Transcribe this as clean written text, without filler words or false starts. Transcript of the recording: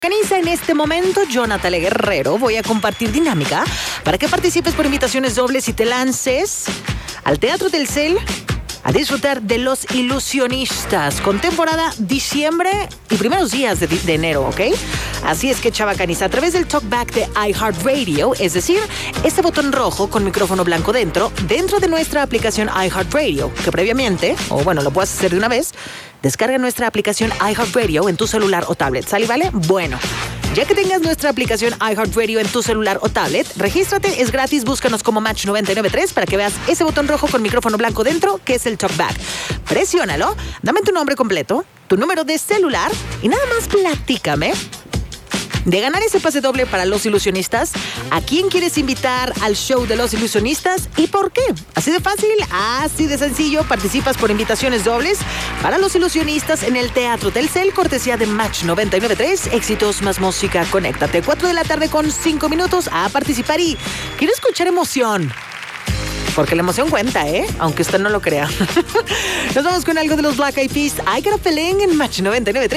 Organiza en este momento yo, Natalia Guerrero, voy a compartir dinámica para que participes por invitaciones dobles y te lances al Teatro Telcel a disfrutar de Los Ilusionistas con temporada diciembre y primeros días de enero, ¿ok? Así es que, chavacaniza, a través del talkback de iHeartRadio, es decir, este botón rojo con micrófono blanco dentro de nuestra aplicación iHeartRadio, que previamente, o bueno, lo puedes hacer de una vez, descarga nuestra aplicación iHeartRadio en tu celular o tablet, ¿sale y vale? Bueno, ya que tengas nuestra aplicación iHeartRadio en tu celular o tablet, regístrate, es gratis, búscanos como Match 993 para que veas ese botón rojo con micrófono blanco dentro, que es el talkback. Presiónalo, dame tu nombre completo, tu número de celular y nada más platícame de ganar ese pase doble para Los Ilusionistas. ¿A quién quieres invitar al show de Los Ilusionistas y por qué? Así de fácil, así de sencillo. Participas por invitaciones dobles para Los Ilusionistas en el Teatro Telcel, cortesía de Match 993. Éxitos más música, conéctate. 4 de la tarde con 5 minutos a participar y quiero escuchar emoción. Porque la emoción cuenta, aunque usted no lo crea. Nos vamos con algo de los Black Eyed Peas. I Got a Feeling en Match 993.